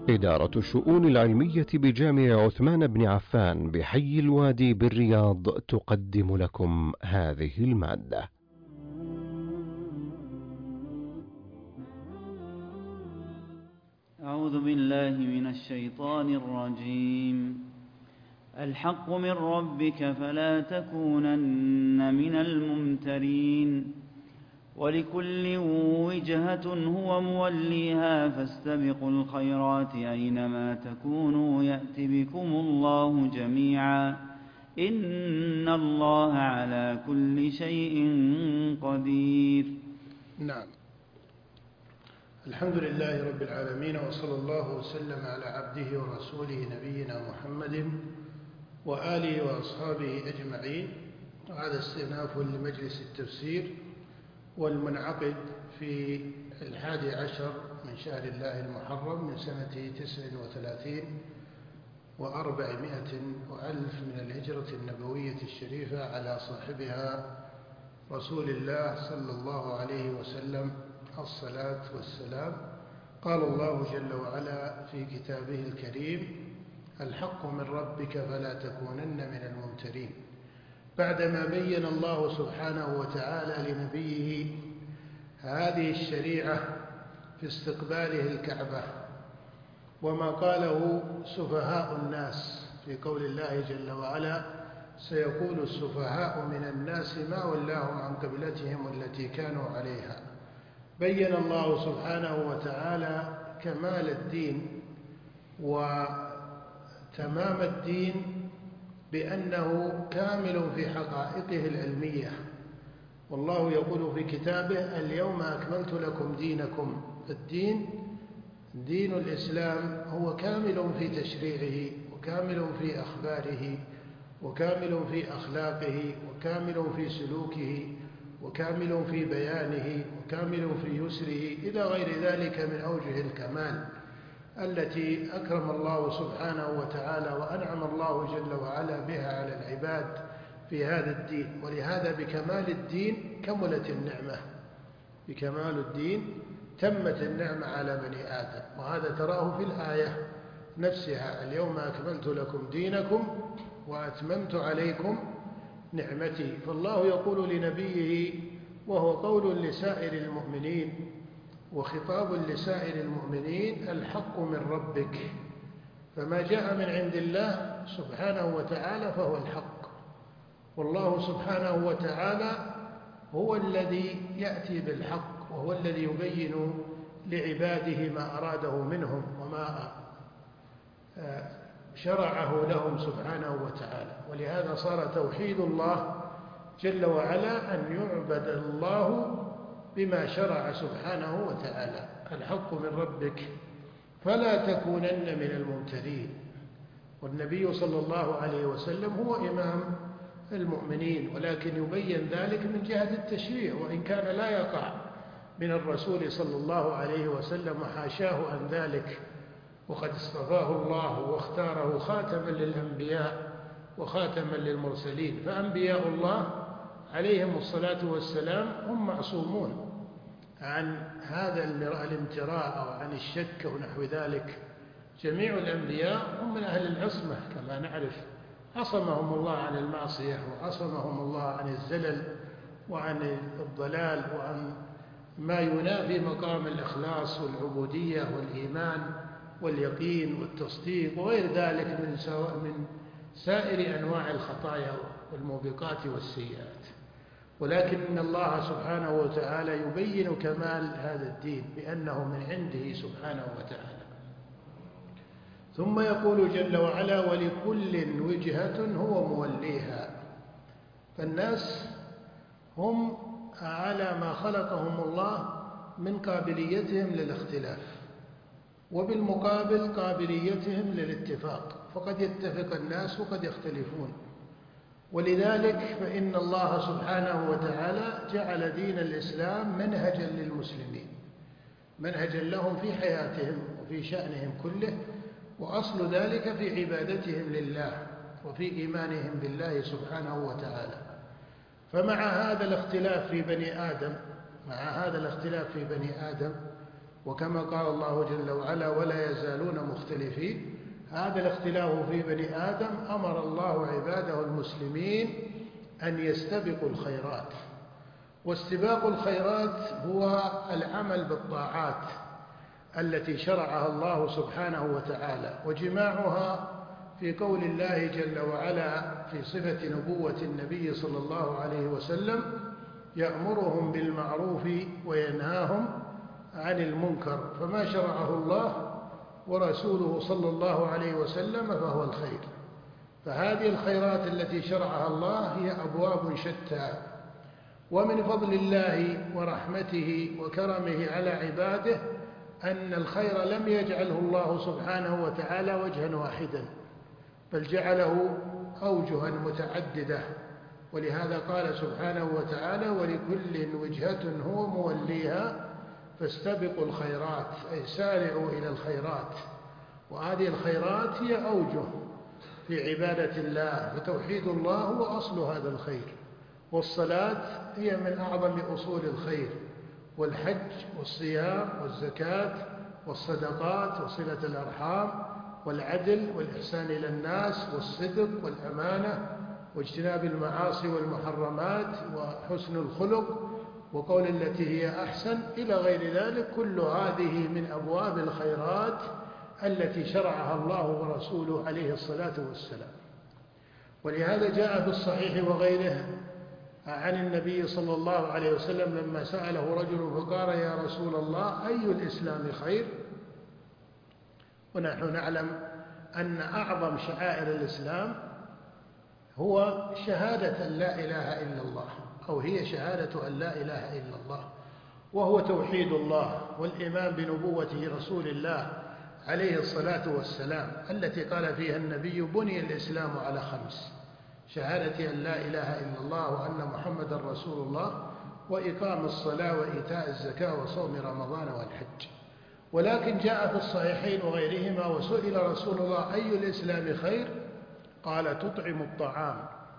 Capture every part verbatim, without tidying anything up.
إدارة الشؤون العلمية بجامع عثمان بن عفان بحي الوادي بالرياض تقدم لكم هذه المادة. أعوذ بالله من الشيطان الرجيم. الحق من ربك فلا تكونن من الممترين، ولكل وجهة هو موليها فاستبقوا الخيرات أينما تكونوا يأت بكم الله جميعا إن الله على كل شيء قدير. نعم. الحمد لله رب العالمين، وصلى الله وسلم على عبده ورسوله نبينا محمد وآله وأصحابه أجمعين. وهذا استئناف لمجلس التفسير والمنعقد في الحادي عشر من شهر الله المحرم من سنة تسع وثلاثين وأربعمائة وألف من الهجرة النبوية الشريفة على صاحبها رسول الله صلى الله عليه وسلم الصلاة والسلام. قال الله جل وعلا في كتابه الكريم: الحق من ربك فلا تكونن من الممترين. بعدما بين الله سبحانه وتعالى لنبيه هذه الشريعة في استقباله الكعبة، وما قاله سفهاء الناس في قول الله جل وعلا: سيقول السفهاء من الناس ما ولاهم عن قبلتهم التي كانوا عليها، بين الله سبحانه وتعالى كمال الدين وتمام الدين بأنه كامل في حقائقه العلمية. والله يقول في كتابه: اليوم أكملت لكم دينكم. الدين دين الإسلام هو كامل في تشريعه، وكامل في أخباره، وكامل في أخلاقه، وكامل في سلوكه، وكامل في بيانه، وكامل في يسره، إلى غير ذلك من أوجه الكمال التي أكرم الله سبحانه وتعالى وأنعم الله جل وعلا بها على العباد في هذا الدين. ولهذا بكمال الدين كملت النعمة، بكمال الدين تمت النعمة على بني آدم. وهذا تراه في الآية نفسها: اليوم أكملت لكم دينكم وأتممت عليكم نعمتي. فالله يقول لنبيه، وهو قول لسائر المؤمنين وخطاب لسائر المؤمنين: الحق من ربك. فما جاء من عند الله سبحانه وتعالى فهو الحق، والله سبحانه وتعالى هو الذي يأتي بالحق، وهو الذي يبين لعباده ما أراده منهم وما شرعه لهم سبحانه وتعالى. ولهذا صار توحيد الله جل وعلا أن يعبد الله بما شرع سبحانه وتعالى. الحق من ربك فلا تكونن من الممترين. والنبي صلى الله عليه وسلم هو إمام المؤمنين، ولكن يبين ذلك من جهة التشريع، وإن كان لا يقع من الرسول صلى الله عليه وسلم، وحاشاه عن ذلك، وقد اصطفاه الله واختاره خاتما للأنبياء وخاتما للمرسلين. فأنبياء الله عليهم الصلاة والسلام هم معصومون عن هذا الامتراء أو عن الشك أو نحو ذلك. جميع الأنبياء هم من أهل العصمة كما نعرف، عصمهم الله عن المعصية، وعصمهم الله عن الزلل وعن الضلال وعن ما ينافي مقام الإخلاص والعبودية والإيمان واليقين والتصديق وغير ذلك من من سائر أنواع الخطايا والموبقات والسيئات. ولكن إن الله سبحانه وتعالى يبين كمال هذا الدين بأنه من عنده سبحانه وتعالى. ثم يقول جل وعلا: ولكل وجهة هو موليها. فالناس هم على ما خلقهم الله من قابليتهم للاختلاف، وبالمقابل قابليتهم للاتفاق، فقد يتفق الناس وقد يختلفون. ولذلك فإن الله سبحانه وتعالى جعل دين الإسلام منهجا للمسلمين، منهجا لهم في حياتهم وفي شأنهم كله، وأصل ذلك في عبادتهم لله وفي إيمانهم بالله سبحانه وتعالى. فمع هذا الاختلاف في بني آدم مع هذا الاختلاف في بني آدم وكما قال الله جل وعلا ولا يزالون مختلفين، هذا الاختلاف في بني آدم أمر الله عباده المسلمين أن يستبقوا الخيرات. واستباق الخيرات هو العمل بالطاعات التي شرعها الله سبحانه وتعالى، وجماعها في قول الله جل وعلا في صفة نبوة النبي صلى الله عليه وسلم: يأمرهم بالمعروف وينهاهم عن المنكر، فما شرعه الله ورسوله صلى الله عليه وسلم فهو الخير. فهذه الخيرات التي شرعها الله هي أبواب شتى، ومن فضل الله ورحمته وكرمه على عباده أن الخير لم يجعله الله سبحانه وتعالى وجها واحدا، بل جعله أوجها متعددة. ولهذا قال سبحانه وتعالى: ولكل وجهة هو موليها فاستبقوا الخيرات، أي سارعوا إلى الخيرات. وهذه الخيرات هي أوجه في عبادة الله، فتوحيد الله هو أصل هذا الخير، والصلاة هي من أعظم أصول الخير، والحج والصيام والزكاة والصدقات وصلة الأرحام والعدل والإحسان إلى الناس والصدق والأمانة واجتناب المعاصي والمحرمات وحسن الخلق وقول التي هي أحسن إلى غير ذلك. كل هذه من أبواب الخيرات التي شرعها الله ورسوله عليه الصلاة والسلام. ولهذا جاء في الصحيح وغيره عن النبي صلى الله عليه وسلم لما سأله رجل فقال: يا رسول الله أي الإسلام خير؟ ونحن نعلم أن أعظم شعائر الإسلام هو شهادة أن لا إله إلا الله، أو هي شهادة أن لا إله إلا الله، وهو توحيد الله والإيمان بنبوة رسول الله عليه الصلاة والسلام، التي قال فيها النبي: بني الإسلام على خمس: شهادة أن لا إله إلا الله وأن محمدا رسول الله، وإقام الصلاة وإيتاء الزكاة وصوم رمضان والحج. ولكن جاء في الصحيحين وغيرهما وسئل رسول الله: أي الإسلام خير؟ قال: تطعم الطعام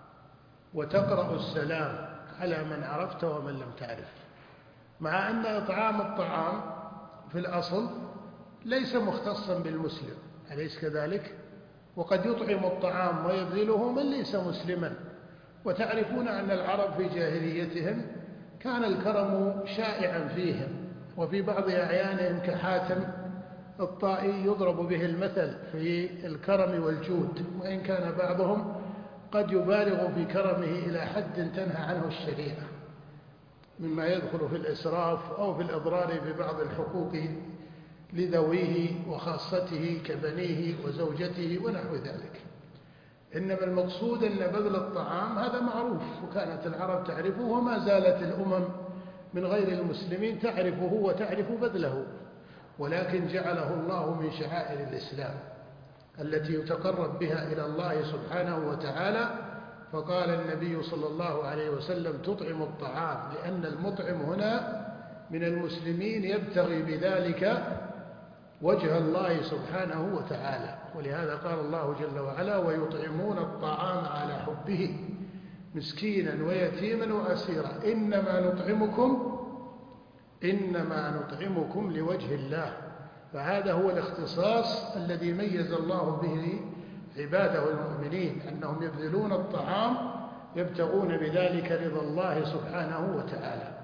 وتقرأ السلام على من عرفت ومن لم تعرف. مع أن إطعام الطعام في الأصل ليس مختصا بالمسلم، أليس كذلك؟ وقد يطعم الطعام ويبذله من ليس مسلما. وتعرفون أن العرب في جاهليتهم كان الكرم شائعا فيهم، وفي بعض أعيانهم كحاتم الطائي يضرب به المثل في الكرم والجود، وإن كان بعضهم قد يبالغ في كرمه إلى حد تنهى عنه الشريعة، مما يدخل في الإسراف أو في الإضرار ببعض الحقوق لذويه وخاصته كبنيه وزوجته ونحو ذلك. إنما المقصود أن بذل الطعام هذا معروف، وكانت العرب تعرفه، وما زالت الأمم من غير المسلمين تعرفه وتعرف بذله، ولكن جعله الله من شعائر الإسلام التي يتقرب بها إلى الله سبحانه وتعالى. فقال النبي صلى الله عليه وسلم: تطعم الطعام، لأن المطعم هنا من المسلمين يبتغي بذلك وجه الله سبحانه وتعالى. ولهذا قال الله جل وعلا: ويطعمون الطعام على حبه مسكينا ويتيما وأسيرا إنما نطعمكم إنما نطعمكم لوجه الله. فهذا هو الاختصاص الذي ميز الله به عباده المؤمنين، أنهم يبذلون الطعام يبتغون بذلك رضا الله سبحانه وتعالى.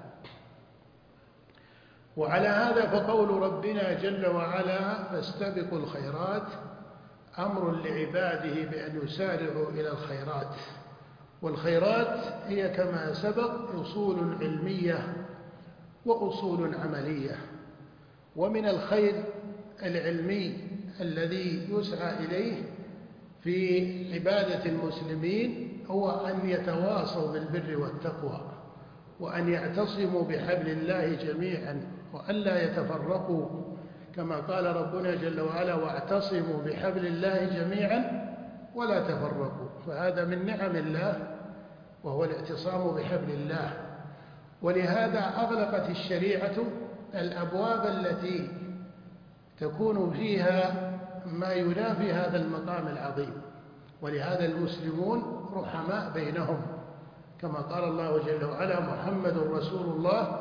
وعلى هذا فقول ربنا جل وعلا: فاستبقوا الخيرات أمر لعباده بأن يسارعوا إلى الخيرات. والخيرات هي كما سبق أصول علمية وأصول عملية. ومن الخير العلمي الذي يسعى إليه في عبادة المسلمين هو أن يتواصوا بالبر والتقوى، وأن يعتصموا بحبل الله جميعا، وأن لا يتفرقوا، كما قال ربنا جل وعلا: واعتصموا بحبل الله جميعا ولا تفرقوا. فهذا من نعم الله، وهو الاعتصام بحبل الله. ولهذا أغلقت الشريعة الأبواب التي تكون فيها ما ينافي هذا المقام العظيم. ولهذا المسلمون رحماء بينهم، كما قال الله جل وعلا: محمد رسول الله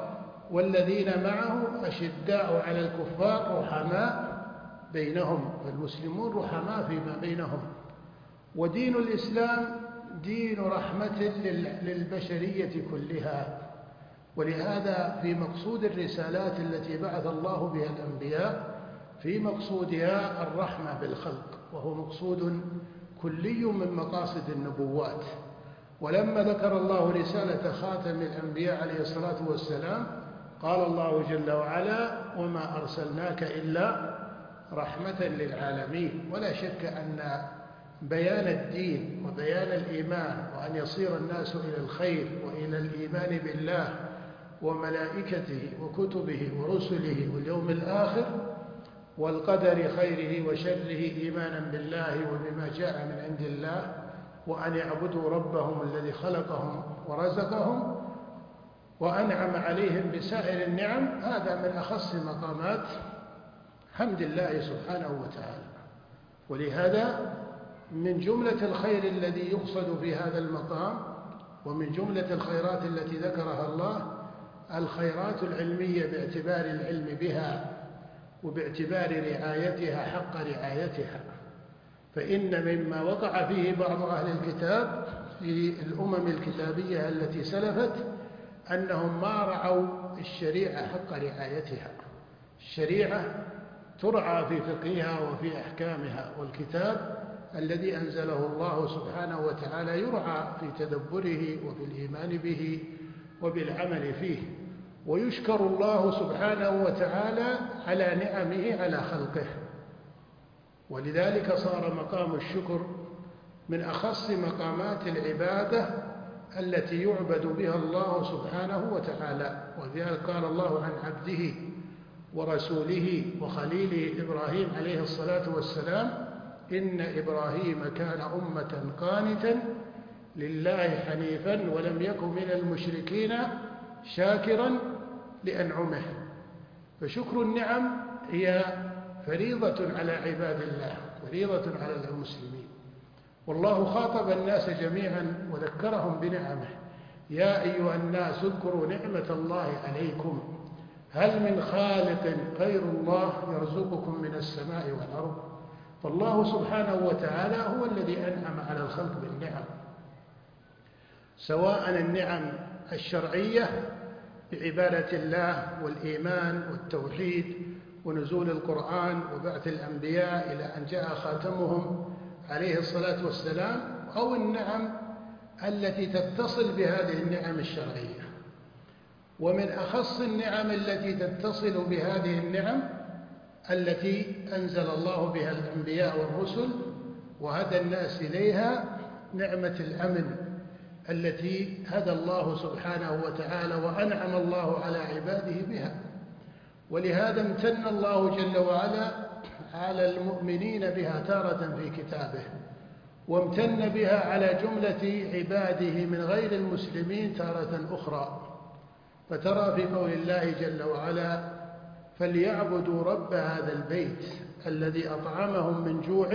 والذين معه أشداء على الكفار رحماء بينهم، فالمسلمون رحماء فيما بينهم. ودين الإسلام دين رحمة للبشرية كلها، ولهذا في مقصود الرسالات التي بعث الله بها الأنبياء في مقصودها الرحمة بالخلق، وهو مقصود كلي من مقاصد النبوات. ولما ذكر الله رسالة خاتم الأنبياء عليه الصلاة والسلام قال الله جل وعلا: وما أرسلناك إلا رحمة للعالمين. ولا شك أن بيان الدين وبيان الإيمان وأن يصير الناس إلى الخير وإلى الإيمان بالله وملائكته وكتبه ورسله واليوم الآخر والقدر خيره وشره إيمانا بالله وبما جاء من عند الله، وأن يعبدوا ربهم الذي خلقهم ورزقهم وأنعم عليهم بسائر النعم، هذا من أخص مقامات حمد الله سبحانه وتعالى. ولهذا من جملة الخير الذي يقصد في هذا المقام ومن جملة الخيرات التي ذكرها الله الخيرات العلمية باعتبار العلم بها وباعتبار رعايتها حق رعايتها. فإن مما وقع فيه بعض أهل الكتاب في الأمم الكتابية التي سلفت أنهم ما رعوا الشريعة حق رعايتها. الشريعة ترعى في فقهها وفي أحكامها، والكتاب الذي أنزله الله سبحانه وتعالى يرعى في تدبره وفي الإيمان به وبالعمل فيه. ويشكر الله سبحانه وتعالى على نعمه على خلقه، ولذلك صار مقام الشكر من أخص مقامات العبادة التي يعبد بها الله سبحانه وتعالى. وذلك قال الله عن عبده ورسوله وخليله إبراهيم عليه الصلاة والسلام: إن إبراهيم كان أمة قانتا لله حنيفا ولم يكن من المشركين شاكرا لأنعمه. فشكر النعم هي فريضة على عباد الله، فريضة على المسلمين. والله خاطب الناس جميعا وذكرهم بنعمه: يا أيها الناس اذكروا نعمة الله عليكم هل من خالق غير الله يرزقكم من السماء والأرض. فالله سبحانه وتعالى هو الذي أنعم على الخلق بالنعم، سواء النعم الشرعية بعبادة الله والإيمان والتوحيد ونزول القرآن وبعث الأنبياء إلى أن جاء خاتمهم عليه الصلاة والسلام، أو النعم التي تتصل بهذه النعم الشرعية. ومن أخص النعم التي تتصل بهذه النعم التي أنزل الله بها الأنبياء والرسل وهدى الناس إليها نعمة الأمن التي هدى الله سبحانه وتعالى وأنعم الله على عباده بها. ولهذا امتن الله جل وعلا على المؤمنين بها تارة في كتابه، وامتن بها على جملة عباده من غير المسلمين تارة أخرى. فترى في قول الله جل وعلا: فليعبدوا رب هذا البيت الذي أطعمهم من جوع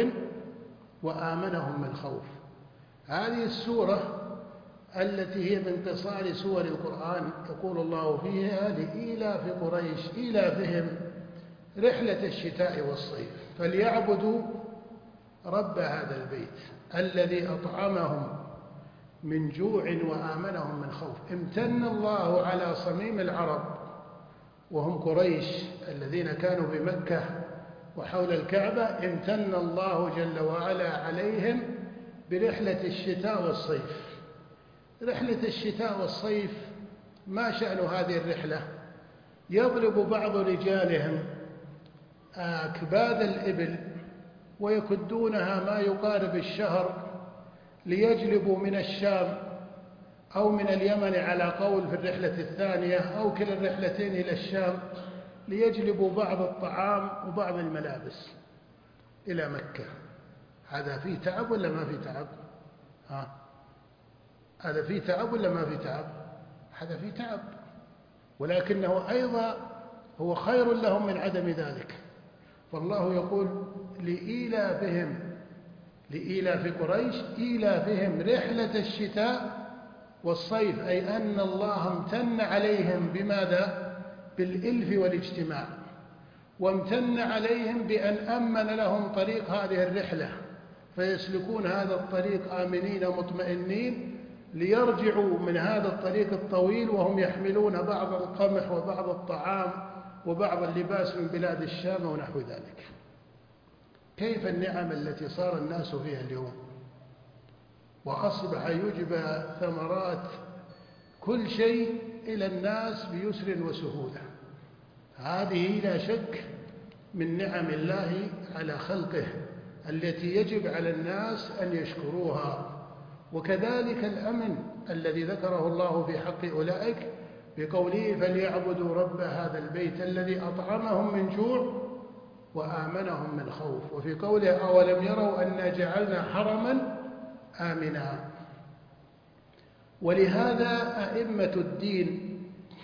وآمنهم من خوف. هذه السورة التي هي من قصار سور القرآن يقول الله فيها: لإيلاف قريش إيلافهم رحلة الشتاء والصيف فليعبدوا رب هذا البيت الذي أطعمهم من جوع وآمنهم من خوف. امتن الله على صميم العرب وهم قريش الذين كانوا بمكة وحول الكعبة، امتن الله جل وعلا عليهم برحلة الشتاء والصيف. رحلة الشتاء والصيف ما شأن هذه الرحلة؟ يضرب بعض رجالهم أكباد الإبل ويكدونها ما يقارب الشهر ليجلبوا من الشام أو من اليمن على قول في الرحلة الثانية، أو كلا الرحلتين إلى الشام، ليجلبوا بعض الطعام وبعض الملابس إلى مكة. هذا فيه تعب ولا ما فيه تعب؟ ها؟ هذا فيه تعب ولا ما فيه تعب؟ هذا فيه تعب، ولكنه أيضا هو خير لهم من عدم ذلك. فالله يقول: لإيلافهم، لإيلاف قريش إيلافهم رحلة الشتاء والصيف، أي أن الله امتن عليهم بماذا؟ بالإلف والاجتماع، وامتن عليهم بأن أمن لهم طريق هذه الرحلة فيسلكون هذا الطريق آمنين مطمئنين، ليرجعوا من هذا الطريق الطويل وهم يحملون بعض القمح وبعض الطعام وبعض اللباس من بلاد الشام ونحو ذلك. كيف النعم التي صار الناس فيها اليوم، وأصبح يجبى ثمرات كل شيء إلى الناس بيسر وسهولة. هذه لا شك من نعم الله على خلقه التي يجب على الناس أن يشكروها. وكذلك الأمن الذي ذكره الله في حق أولئك بقوله فليعبدوا رب هذا البيت الذي أطعمهم من جوع وآمنهم من خوف، وفي قوله أولم يروا أنا جعلنا حرما آمنا. ولهذا أئمة الدين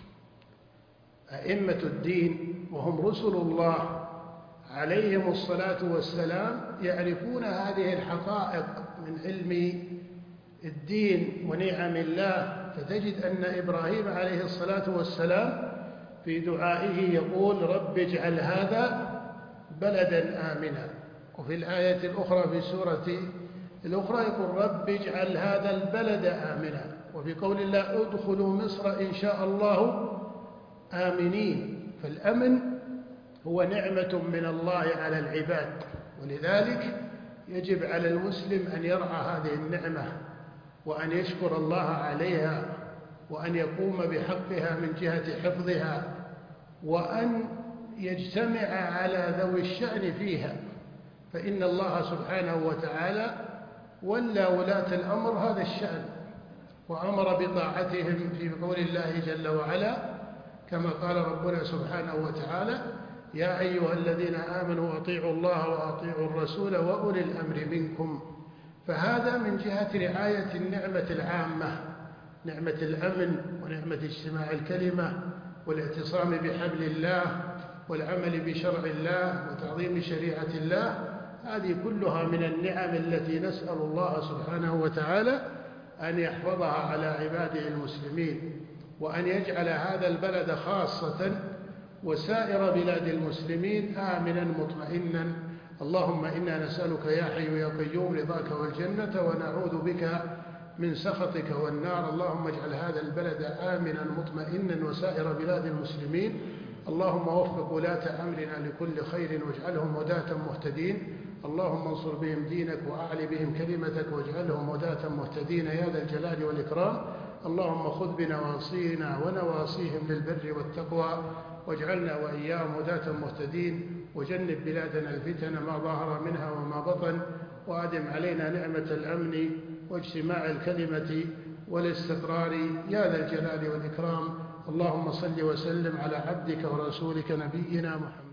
أئمة الدين وهم رسل الله عليهم الصلاة والسلام يعرفون هذه الحقائق من علم الدين ونعم الله. فتجد أن إبراهيم عليه الصلاة والسلام في دعائه يقول رب اجعل هذا بلدا آمنا، وفي الآية الأخرى في سورة الأخرى يقول رب اجعل هذا البلد آمنا، وفي قول الله ادخلوا مصر إن شاء الله آمنين. فالأمن هو نعمة من الله على العباد، ولذلك يجب على المسلم أن يرعى هذه النعمة وأن يشكر الله عليها وأن يقوم بحقها من جهة حفظها، وأن يجتمع على ذوي الشأن فيها، فإن الله سبحانه وتعالى ولى ولاة الأمر هذا الشأن وأمر بطاعتهم في قول الله جل وعلا كما قال ربنا سبحانه وتعالى يا أيها الذين آمنوا أطيعوا الله وأطيعوا الرسول وأولي الأمر منكم. فهذا من جهة رعاية النعمة العامة، نعمة الأمن ونعمة اجتماع الكلمة والاعتصام بحبل الله والعمل بشرع الله وتعظيم شريعة الله. هذه كلها من النعم التي نسأل الله سبحانه وتعالى أن يحفظها على عباده المسلمين، وأن يجعل هذا البلد خاصة وسائر بلاد المسلمين آمنا مطمئنا. اللهم إنا نسألك يا حي يا قيوم رضاك والجنة، ونعوذ بك من سخطك والنار. اللهم اجعل هذا البلد آمنا مطمئنا وسائر بلاد المسلمين. اللهم وفق ولاة أمرنا لكل خير واجعلهم هداة مهتدين. اللهم انصر بهم دينك وأعل بهم كلمتك واجعلهم هداة مهتدين يا ذا الجلال والإكرام. اللهم خذ بنواصينا ونواصيهم للبر والتقوى واجعلنا وإياهم هداة مهتدين، وجنب بلادنا الفتن ما ظهر منها وما بطن، وأدم علينا نعمة الأمن واجتماع الكلمة والاستقرار يا ذا الجلال والإكرام. اللهم صل وسلم على عبدك ورسولك نبينا محمد.